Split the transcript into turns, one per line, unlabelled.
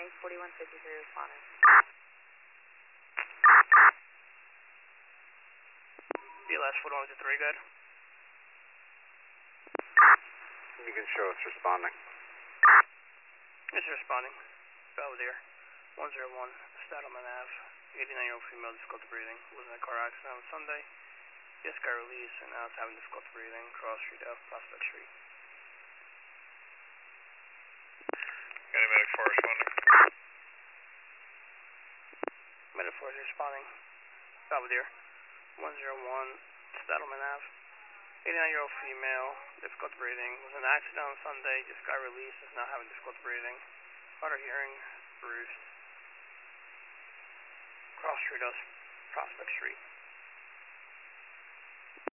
County, 4153 responding.
BLS 4153, good.
You can show it's responding.
It's responding. Belvedere, 101, Stadelman Ave, 89-year-old female, difficulty breathing, was in a car accident on Sunday. Yes, got released, and now it's having difficulty breathing, Cross Street F, Prospect Street.
County Medic 4 responding.
Medic 4 is responding. Belvedere, 101, Stadelman Ave, 89-year-old female, difficulty breathing, was in an accident on Sunday, just got released, is now having difficulty breathing. Hard of hearing, bruised. Cross Street F, Prospect Street.